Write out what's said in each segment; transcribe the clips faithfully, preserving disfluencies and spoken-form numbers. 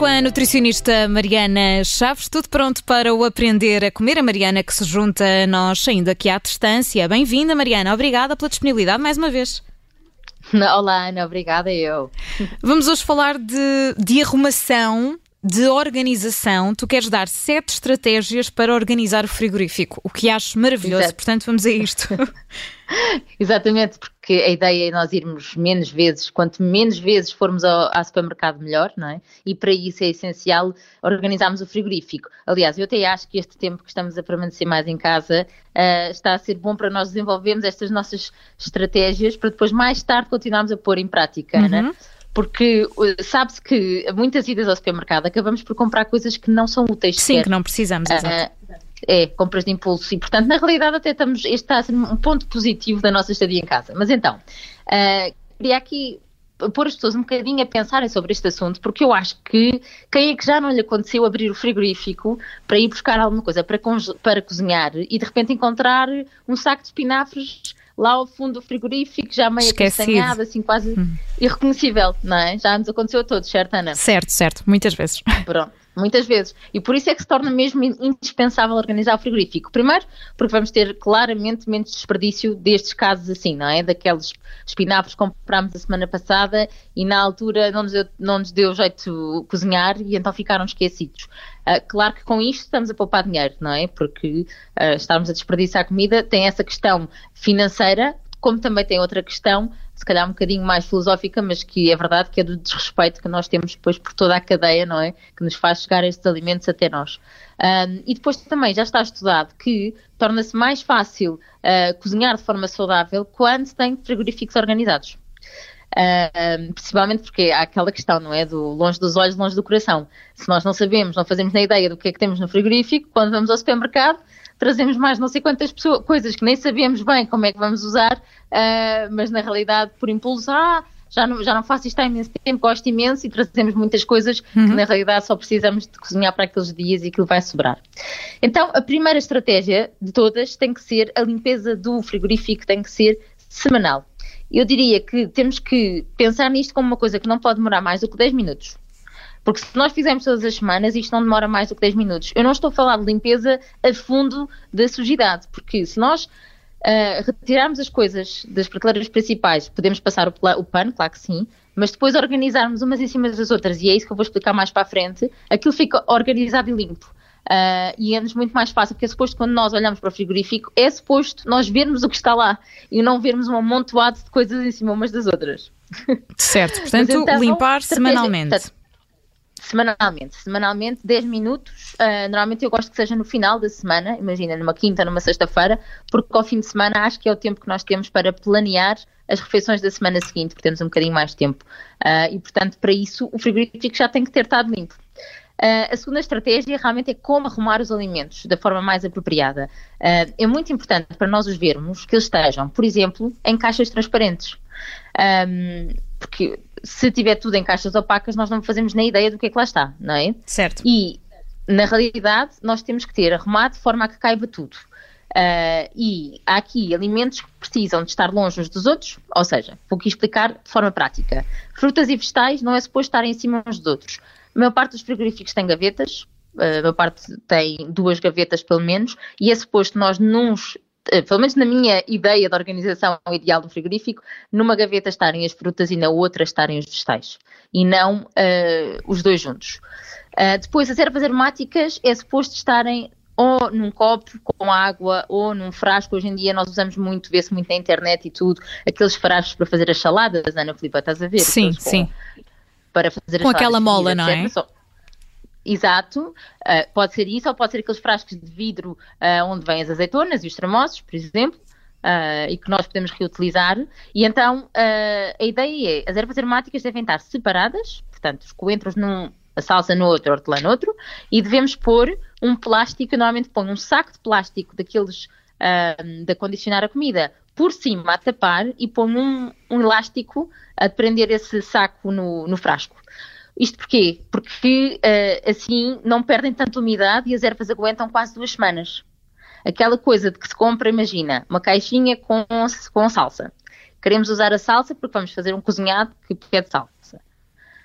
com a nutricionista Mariana Chaves. Tudo pronto para o Aprender a Comer. A Mariana que se junta a nós ainda aqui à distância. Bem-vinda, Mariana. Obrigada pela disponibilidade mais uma vez. Olá, Ana. Obrigada, eu. Vamos hoje falar de, de arrumação, de organização. Tu queres dar sete estratégias para organizar o frigorífico, o que acho maravilhoso. Exato. Portanto, vamos a isto. Exatamente, porque a ideia é nós irmos menos vezes, quanto menos vezes formos ao, ao supermercado melhor, não é? E para isso é essencial organizarmos o frigorífico. Aliás, eu até acho que este tempo que estamos a permanecer mais em casa uh, está a ser bom para nós desenvolvermos estas nossas estratégias para depois mais tarde continuarmos a pôr em prática, uhum. não é? Porque sabe-se que muitas idas ao supermercado acabamos por comprar coisas que não são úteis. Sim, sequer. Que não precisamos, exato. Uh, É, compras de impulso e, portanto, na realidade até estamos, este está a ser um ponto positivo da nossa estadia em casa. Mas então, uh, queria aqui pôr as pessoas um bocadinho a pensarem sobre este assunto, porque eu acho que quem é que já não lhe aconteceu abrir o frigorífico para ir buscar alguma coisa para, para cozinhar e de repente encontrar um saco de espinafres lá ao fundo do frigorífico, já meio castanhado, assim quase hum. irreconhecível, não é? Já nos aconteceu a todos, certo, Ana? Certo, certo, muitas vezes. Pronto. Muitas vezes. E por isso é que se torna mesmo indispensável organizar o frigorífico. Primeiro, porque vamos ter claramente menos desperdício destes casos assim, não é? Daqueles espinafres que comprámos a semana passada e na altura não nos deu, não nos deu jeito de cozinhar e então ficaram esquecidos. Uh, claro que com isto estamos a poupar dinheiro, não é? Porque uh, estarmos a desperdiçar comida tem essa questão financeira, como também tem outra questão, se calhar um bocadinho mais filosófica, mas que é verdade que é do desrespeito que nós temos depois por toda a cadeia, não é? Que nos faz chegar estes alimentos até nós. Um, e depois também já está estudado que torna-se mais fácil uh, cozinhar de forma saudável quando se tem frigoríficos organizados. Uh, principalmente porque há aquela questão, não é? Do longe dos olhos, longe do coração. Se nós não sabemos, não fazemos nem ideia do que é que temos no frigorífico, quando vamos ao supermercado, trazemos mais não sei quantas pessoas, coisas que nem sabemos bem como é que vamos usar, uh, mas na realidade por impulso, ah, já não, já não faço isto há imenso tempo, gosto imenso e trazemos muitas coisas uhum. que na realidade só precisamos de cozinhar para aqueles dias e aquilo vai sobrar. Então a primeira estratégia de todas tem que ser a limpeza do frigorífico, tem que ser semanal. Eu diria que temos que pensar nisto como uma coisa que não pode demorar mais do que dez minutos. Porque se nós fizermos todas as semanas, isto não demora mais do que dez minutos. Eu não estou a falar de limpeza a fundo da sujidade, porque se nós uh, retirarmos as coisas das prateleiras principais, podemos passar o, o pano, claro que sim, mas depois organizarmos umas em cima das outras, e é isso que eu vou explicar mais para a frente, aquilo fica organizado e limpo. Uh, e é-nos muito mais fácil, porque é suposto quando nós olhamos para o frigorífico, é suposto nós vermos o que está lá e não vermos um amontoado de coisas em cima umas das outras. Certo, portanto então, limpar semanalmente. Portanto, Semanalmente, semanalmente, dez minutos, uh, normalmente eu gosto que seja no final da semana, imagina, numa quinta, numa sexta-feira, porque ao fim de semana acho que é o tempo que nós temos para planear as refeições da semana seguinte, porque temos um bocadinho mais de tempo, uh, e portanto para isso o frigorífico já tem que ter estado limpo. Uh, a segunda estratégia realmente é como arrumar os alimentos da forma mais apropriada. Uh, é muito importante para nós os vermos que eles estejam, por exemplo, em caixas transparentes. Um, porque se tiver tudo em caixas opacas, nós não fazemos nem ideia do que é que lá está, não é? Certo. E, na realidade, nós temos que ter arrumado de forma a que caiba tudo. Uh, e há aqui alimentos que precisam de estar longe uns dos outros, ou seja, vou aqui explicar de forma prática. Frutas e vegetais não é suposto estarem em cima uns dos outros. A maior parte dos frigoríficos tem gavetas, a maior parte tem duas gavetas pelo menos, e é suposto nós nos... pelo menos na minha ideia de organização ideal do frigorífico, numa gaveta estarem as frutas e na outra estarem os vegetais, e não uh, os dois juntos. Uh, depois, as ervas aromáticas é suposto estarem ou num copo com água ou num frasco. Hoje em dia nós usamos muito, vê-se muito na internet e tudo, aqueles frascos para fazer as saladas, Ana Filipa, estás a ver? Sim, sim. Com, para fazer com as aquela mola, não é? Só, exato, uh, pode ser isso ou pode ser aqueles frascos de vidro uh, onde vêm as azeitonas e os tremosos, por exemplo, uh, e que nós podemos reutilizar. E então uh, a ideia é, as ervas aromáticas devem estar separadas, portanto os coentros num, a salsa no outro, a hortelã no outro, e devemos pôr um plástico, eu normalmente ponho um saco de plástico daqueles uh, de acondicionar a comida por cima a tapar e ponho um, um elástico a prender esse saco no, no frasco. Isto porquê? Porque uh, assim não perdem tanta umidade e as ervas aguentam quase duas semanas. Aquela coisa de que se compra, imagina, uma caixinha com, com salsa. Queremos usar a salsa porque vamos fazer um cozinhado que pede salsa.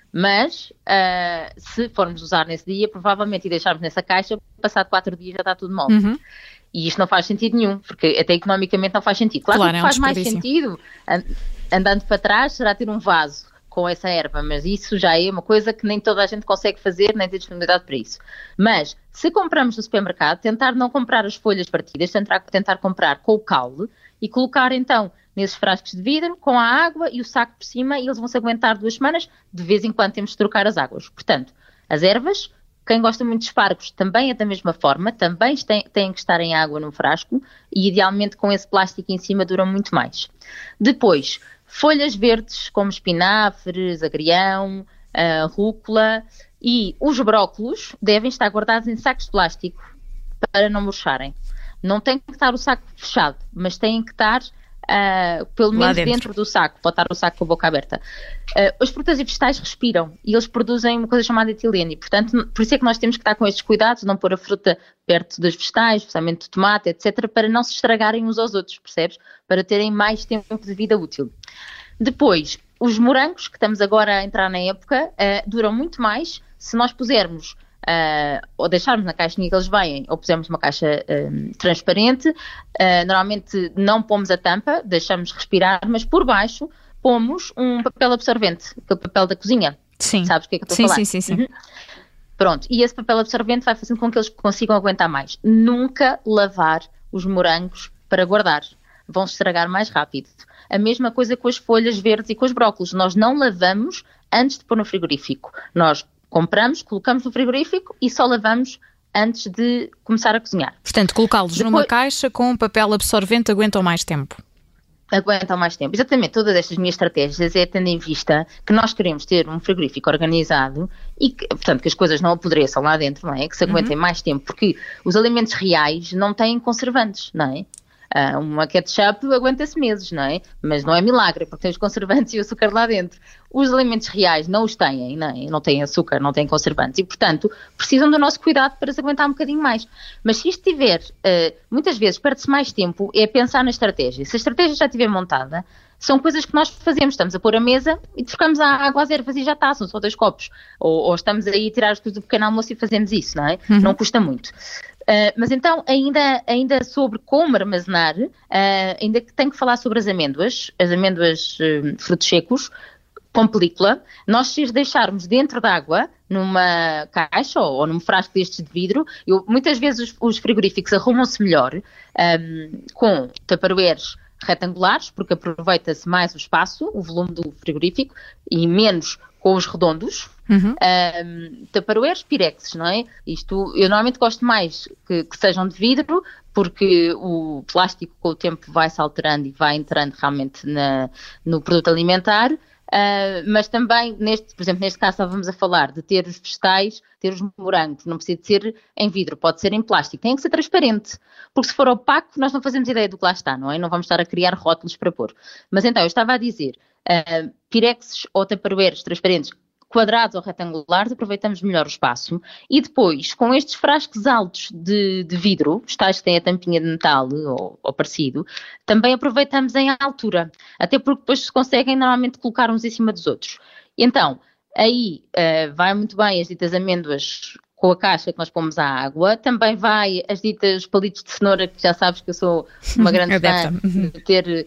Mas, uh, se formos usar nesse dia, provavelmente, e deixarmos nessa caixa, passado quatro dias já está tudo mal. Uhum. E isto não faz sentido nenhum, porque até economicamente não faz sentido. Claro, claro que é um faz mais sentido, andando para trás, será ter um vaso com essa erva, mas isso já é uma coisa que nem toda a gente consegue fazer, nem tem disponibilidade para isso. Mas, se compramos no supermercado, tentar não comprar as folhas partidas, tentar, tentar comprar com o caule e colocar então nesses frascos de vidro, com a água e o saco por cima, e eles vão se aguentar duas semanas, de vez em quando temos de trocar as águas. Portanto, as ervas, quem gosta muito de espargos também é da mesma forma, também têm, têm que estar em água num frasco, e idealmente com esse plástico em cima duram muito mais. Depois, folhas verdes como espinafres, agrião, uh, rúcula, e os brócolos devem estar guardados em sacos de plástico para não murcharem. Não tem que estar o saco fechado, mas têm que estar uh, pelo menos dentro. dentro do saco, pode estar o saco com a boca aberta. Uh, as frutas e vegetais respiram e eles produzem uma coisa chamada etileno, e portanto, por isso é que nós temos que estar com estes cuidados, não pôr a fruta perto dos vegetais, especialmente do tomate, etcétera, para não se estragarem uns aos outros, percebes? Para terem mais tempo de vida útil. Depois, os morangos, que estamos agora a entrar na época, uh, duram muito mais se nós pusermos Uh, ou deixarmos na caixinha que eles vêm, ou pusermos uma caixa um, transparente. Uh, normalmente não pomos a tampa, deixamos respirar, mas por baixo pomos um papel absorvente, aquele papel da cozinha. Sim. Sabes o que é que eu estou sim, a falar? Sim, sim, sim. Uhum. Pronto, e esse papel absorvente vai fazendo com que eles consigam aguentar mais. Nunca lavar os morangos para guardar, vão se estragar mais rápido. A mesma coisa com as folhas verdes e com os brócolos, nós não lavamos antes de pôr no frigorífico. Nós compramos, colocamos no frigorífico e só lavamos antes de começar a cozinhar. Portanto, colocá-los Depois, numa caixa com papel absorvente aguentam mais tempo. Aguentam mais tempo. Exatamente, todas estas minhas estratégias é tendo em vista que nós queremos ter um frigorífico organizado e que, portanto, que as coisas não apodreçam lá dentro, não é? Que se aguentem uhum. mais tempo, porque os alimentos reais não têm conservantes, não é? Uh, uma ketchup aguenta-se meses, não é? Mas não é milagre, porque tem os conservantes e o açúcar lá dentro. Os alimentos reais não os têm, não é? Não têm açúcar, não têm conservantes e, portanto, precisam do nosso cuidado para se aguentar um bocadinho mais. Mas se isto tiver, uh, muitas vezes perde-se mais tempo, é pensar na estratégia. Se a estratégia já estiver montada, são coisas que nós fazemos, estamos a pôr a mesa e trocamos a água às ervas e já está, são só dois copos. Ou, ou estamos aí a tirar as coisas do pequeno almoço e fazemos isso, não é? Uhum. Não custa muito. Uh, mas então, ainda, ainda sobre como armazenar, uh, ainda que tenho que falar sobre as amêndoas, as amêndoas uh, frutos secos, com película. Nós, se as deixarmos dentro da água, numa caixa ou, ou num frasco destes de vidro, eu, muitas vezes os, os frigoríficos arrumam-se melhor um, com tupperwares retangulares, porque aproveita-se mais o espaço, o volume do frigorífico, e menos com os redondos. Uhum. Um, tupperwares, pirexes, não é? Isto, eu normalmente gosto mais que, que sejam de vidro, porque o plástico com o tempo vai-se alterando e vai entrando realmente na, no produto alimentar. Uh, mas também, neste, por exemplo, neste caso estávamos a falar de ter os vegetais, ter os morangos, não precisa de ser em vidro, pode ser em plástico, tem que ser transparente, porque se for opaco nós não fazemos ideia do que lá está, não é? Não vamos estar a criar rótulos para pôr. Mas então, eu estava a dizer, uh, pirexes ou tupperwares transparentes, quadrados ou retangulares, aproveitamos melhor o espaço. E depois, com estes frascos altos de, de vidro, os tais que têm a tampinha de metal ou, ou parecido, também aproveitamos em altura. Até porque depois se conseguem normalmente colocar uns em cima dos outros. Então, aí uh, vai muito bem as ditas amêndoas com a caixa que nós pomos à água. Também vai as ditas palitos de cenoura, que já sabes que eu sou uma grande fã de ter...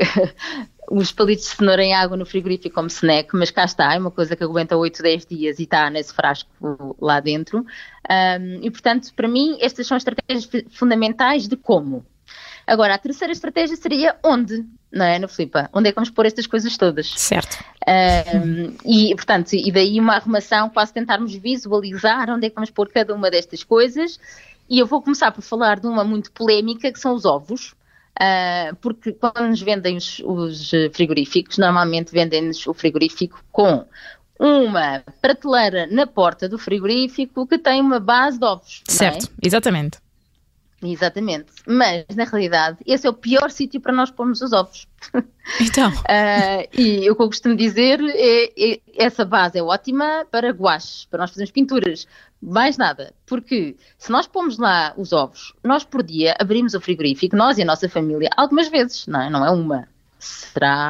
os palitos de cenoura em água no frigorífico como snack, mas cá está, é uma coisa que aguenta oito, dez dias e está nesse frasco lá dentro. Um, e, portanto, para mim, estas são estratégias fundamentais de como. Agora, a terceira estratégia seria onde, não é, Ana Filipa? Onde é que vamos pôr estas coisas todas? Certo. Um, e, portanto, e daí uma arrumação, quase tentarmos visualizar onde é que vamos pôr cada uma destas coisas. E eu vou começar por falar de uma muito polémica, que são os ovos. Uh, porque quando nos vendem os, os frigoríficos, normalmente vendem-nos o frigorífico com uma prateleira na porta do frigorífico que tem uma base de ovos. Certo, não é? Exatamente. Exatamente, mas na realidade esse é o pior sítio para nós pormos os ovos. Então. uh, e o que eu costumo dizer é, é essa base é ótima para guaches, para nós fazermos pinturas, mais nada, porque se nós pomos lá os ovos, nós por dia abrimos o frigorífico, nós e a nossa família, algumas vezes, não é, não é uma, será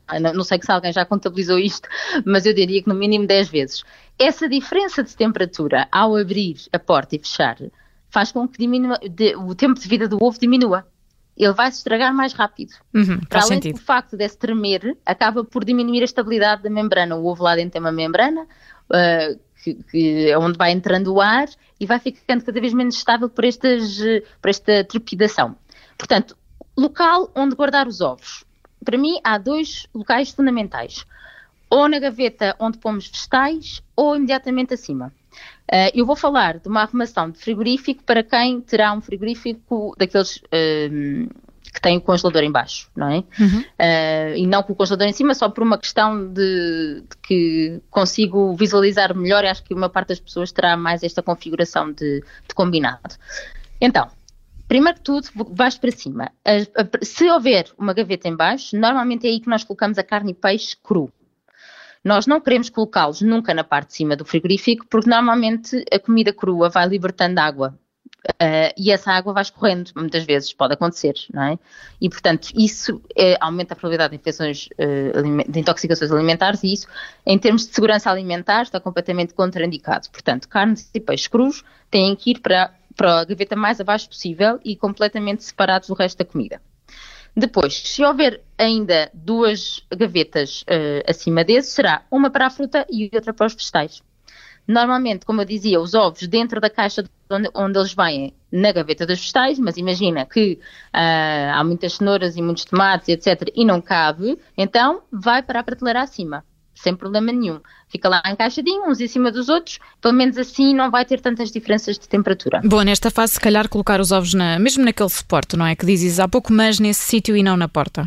não sei se alguém já contabilizou isto, mas eu diria que no mínimo dez vezes. Essa diferença de temperatura ao abrir a porta e fechar faz com que diminua, de, o tempo de vida do ovo diminua. Ele vai se estragar mais rápido. Uhum, Para além sentido. do facto de se tremer, acaba por diminuir a estabilidade da membrana. O ovo lá dentro tem uma membrana, uh, que, que é onde vai entrando o ar e vai ficando cada vez menos estável por, estas, por esta trepidação. Portanto, local onde guardar os ovos. Para mim, há dois locais fundamentais. Ou na gaveta onde pomos vegetais, ou imediatamente acima. Uh, eu vou falar de uma arrumação de frigorífico para quem terá um frigorífico daqueles uh, que tem o congelador em baixo, não é? Uhum. Uh, e não com o congelador em cima, só por uma questão de, de que consigo visualizar melhor, e acho que uma parte das pessoas terá mais esta configuração de, de combinado. Então, primeiro que tudo, baixo para cima. A, a, se houver uma gaveta em baixo, normalmente é aí que nós colocamos a carne e peixe cru. Nós não queremos colocá-los nunca na parte de cima do frigorífico, porque normalmente a comida crua vai libertando água uh, e essa água vai escorrendo, muitas vezes pode acontecer, não é? E, portanto, isso é, aumenta a probabilidade de infecções, uh, de intoxicações alimentares, e isso, em termos de segurança alimentar, está completamente contraindicado. Portanto, carnes e peixes crus têm que ir para, para a gaveta mais abaixo possível e completamente separados do resto da comida. Depois, se houver ainda duas gavetas uh, acima desse, será uma para a fruta e outra para os vegetais. Normalmente, como eu dizia, os ovos dentro da caixa onde, onde eles vêm na gaveta dos vegetais, mas imagina que uh, há muitas cenouras e muitos tomates, etcétera, e não cabe, então vai para a prateleira acima, sem problema nenhum. Fica lá encaixadinho, uns em cima dos outros, pelo menos assim não vai ter tantas diferenças de temperatura. Bom, nesta fase, se calhar colocar os ovos na, mesmo naquele suporte, não é? Que dizes há pouco, mas nesse sítio e não na porta.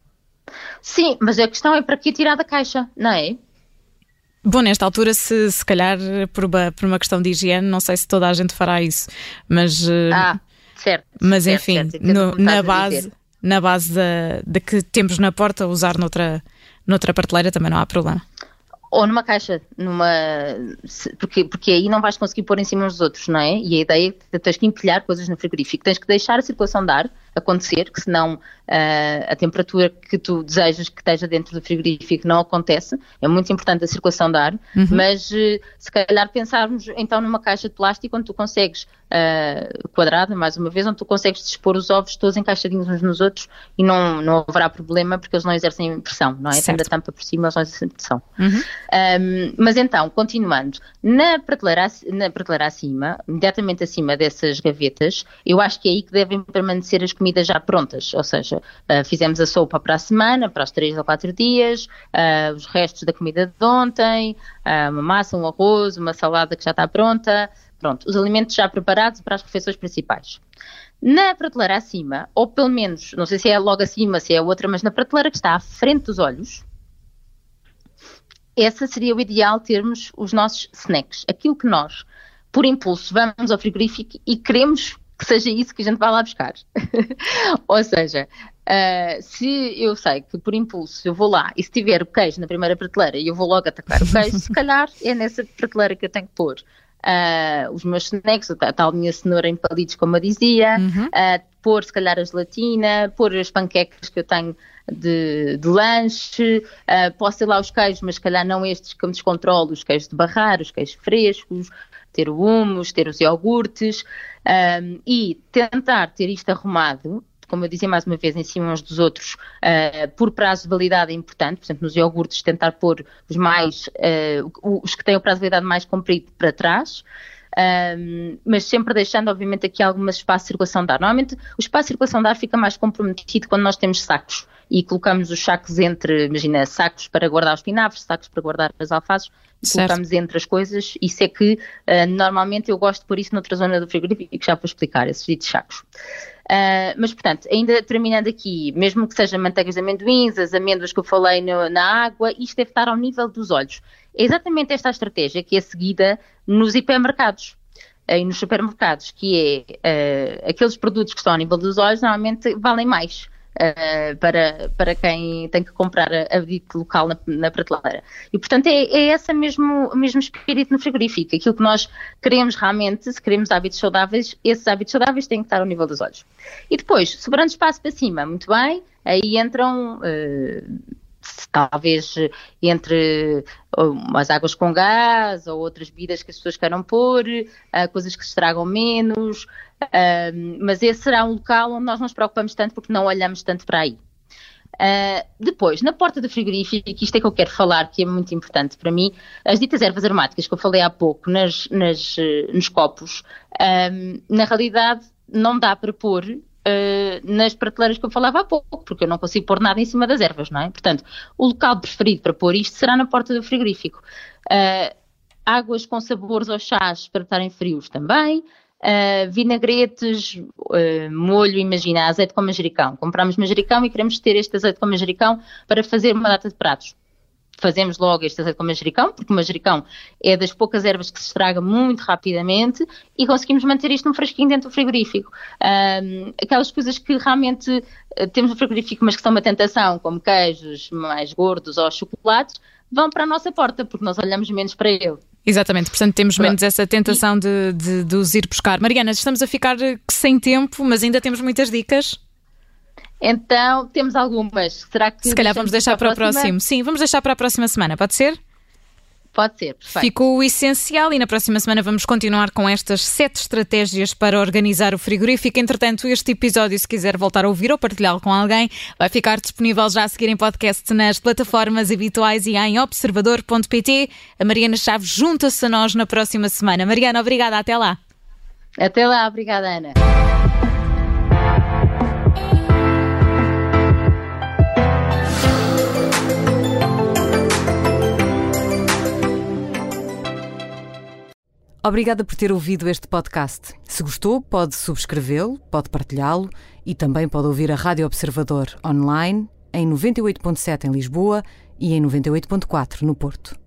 Sim, mas a questão é para que tirar da caixa, não é? Bom, nesta altura, se, se calhar por uma, por uma questão de higiene, não sei se toda a gente fará isso, mas... Ah, certo. Mas certo, enfim, certo, no, na base, na base da, da que temos na porta, usar noutra, noutra prateleira também não há problema. Ou numa caixa, numa, porque, porque aí não vais conseguir pôr em cima uns dos outros, não é? E a ideia é que tens que empilhar coisas no frigorífico, tens que deixar a circulação de ar acontecer, que senão uh, a temperatura que tu desejas que esteja dentro do frigorífico não acontece. É muito importante a circulação de ar, uhum. mas uh, se calhar pensarmos então numa caixa de plástico onde tu consegues, uh, quadrada mais uma vez, onde tu consegues dispor os ovos todos encaixadinhos uns nos outros e não, não haverá problema porque eles não exercem pressão, não é? Tendo a tampa por cima, eles não exercem pressão. Uhum. Um, mas então, continuando, na prateleira, na prateleira acima, imediatamente acima dessas gavetas, eu acho que é aí que devem permanecer as comidas já prontas, ou seja, uh, fizemos a sopa para a semana, para os três ou quatro dias, uh, os restos da comida de ontem, uh, uma massa, um arroz, uma salada que já está pronta, pronto, os alimentos já preparados para as refeições principais. Na prateleira acima, ou pelo menos, não sei se é logo acima, se é outra, mas na prateleira que está à frente dos olhos, essa seria o ideal termos os nossos snacks, aquilo que nós, por impulso, vamos ao frigorífico e queremos que seja isso que a gente vai lá buscar. Ou seja, uh, se eu sei que por impulso eu vou lá e se tiver o queijo na primeira prateleira e eu vou logo atacar o queijo, se calhar é nessa prateleira que eu tenho que pôr uh, os meus snacks, a tal minha cenoura em palitos, como eu dizia, uhum. uh, pôr se calhar a gelatina, pôr as panquecas que eu tenho de, de lanche, uh, posso ter lá os queijos, mas se calhar não estes que eu me descontrolo, os queijos de barrar, os queijos frescos, ter o hummus, ter os iogurtes, um, e tentar ter isto arrumado, como eu dizia mais uma vez, em cima uns dos outros, uh, por prazo de validade é importante. Por exemplo, nos iogurtes tentar pôr os mais, uh, os que têm o prazo de validade mais comprido para trás, um, mas sempre deixando obviamente aqui algum espaço de circulação de ar. Normalmente o espaço de circulação de ar fica mais comprometido quando nós temos sacos e colocamos os sacos entre, imagina, sacos para guardar os espinafres, sacos para guardar as alfaces, e colocamos entre as coisas. Isso é que uh, normalmente eu gosto de pôr isso noutra zona do frigorífico, que já vou explicar, esses ditos sacos. Uh, mas, portanto, ainda terminando aqui, mesmo que seja manteigas de amendoins, as amêndoas que eu falei no, na água, isto deve estar ao nível dos olhos. É exatamente esta a estratégia que é seguida nos hipermercados uh, e nos supermercados, que é uh, aqueles produtos que estão ao nível dos olhos normalmente valem mais. Uh, para, para quem tem que comprar a, a dito local na, na prateleira. E, portanto, é, é esse mesmo, mesmo espírito no frigorífico. Aquilo que nós queremos realmente, se queremos hábitos saudáveis, esses hábitos saudáveis têm que estar ao nível dos olhos. E depois, sobrando espaço para cima, muito bem, aí entram uh, talvez entre as águas com gás ou outras bebidas que as pessoas queiram pôr, uh, coisas que se estragam menos, uh, mas esse será um local onde nós não nos preocupamos tanto porque não olhamos tanto para aí. Uh, depois, na porta do frigorífico, e isto é que eu quero falar, que é muito importante para mim, as ditas ervas aromáticas que eu falei há pouco nas, nas, nos copos, um, na realidade não dá para pôr Uh, nas prateleiras que eu falava há pouco, porque eu não consigo pôr nada em cima das ervas, não é? Portanto, o local preferido para pôr isto será na porta do frigorífico. Uh, águas com sabores ou chás para estarem frios também, uh, vinagretes, uh, molho, imagina, azeite com manjericão. Compramos manjericão e queremos ter este azeite com manjericão para fazer uma data de pratos. Fazemos logo este azeite com manjericão, porque o manjericão é das poucas ervas que se estraga muito rapidamente e conseguimos manter isto num fresquinho dentro do frigorífico. Um, aquelas coisas que realmente uh, temos no frigorífico, mas que são uma tentação, como queijos mais gordos ou chocolates, vão para a nossa porta, porque nós olhamos menos para ele. Exatamente, portanto temos menos essa tentação de, de, de os ir buscar. Mariana, estamos a ficar sem tempo, mas ainda temos muitas dicas. Então, temos algumas. Será que... Se calhar vamos deixar para, para o próximo. Sim, vamos deixar para a próxima semana, pode ser? Pode ser, perfeito. Ficou o essencial e na próxima semana vamos continuar com estas sete estratégias para organizar o frigorífico. Entretanto, este episódio, se quiser voltar a ouvir ou partilhá-lo com alguém, vai ficar disponível já a seguir em podcast nas plataformas habituais e em observador ponto pt. A Mariana Chaves junta-se a nós na próxima semana. Mariana, obrigada. Até lá. Até lá. Obrigada, Ana. Obrigada por ter ouvido este podcast. Se gostou, pode subscrevê-lo, pode partilhá-lo e também pode ouvir a Rádio Observador online em noventa e oito ponto sete em Lisboa e em noventa e oito ponto quatro no Porto.